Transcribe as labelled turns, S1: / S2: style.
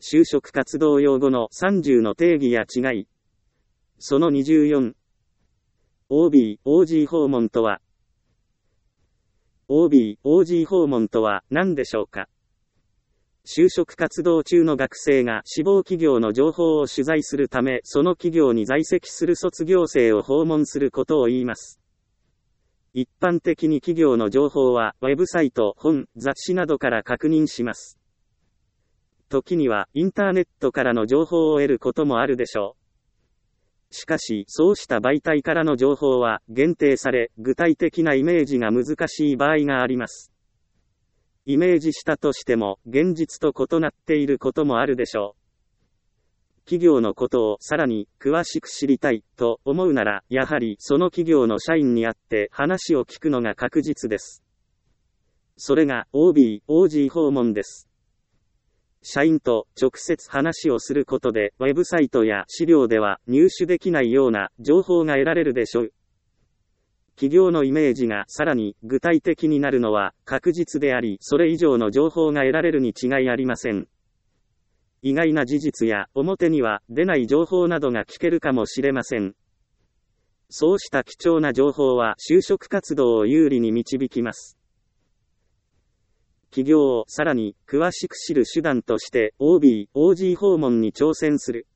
S1: 就職活動用語の30の定義や違い。その24。OB、OG 訪問とは OB、OG 訪問とは何でしょうか。就職活動中の学生が志望企業の情報を取材するため、その企業に在籍する卒業生を訪問することを言います。一般的に企業の情報は、ウェブサイト、本、雑誌などから確認します。時には、インターネットからの情報を得ることもあるでしょう。しかし、そうした媒体からの情報は、限定され、具体的なイメージが難しい場合があります。イメージしたとしても、現実と異なっていることもあるでしょう。企業のことをさらに詳しく知りたいと思うなら、やはりその企業の社員に会って話を聞くのが確実です。それが OB、OG 訪問です。社員と直接話をすることで、ウェブサイトや資料では入手できないような情報が得られるでしょう。企業のイメージがさらに具体的になるのは確実であり、それ以上の情報が得られるに違いありません。意外な事実や表には出ない情報などが聞けるかもしれません。そうした貴重な情報は就職活動を有利に導きます。企業をさらに詳しく知る手段として OB、OG 訪問に挑戦する。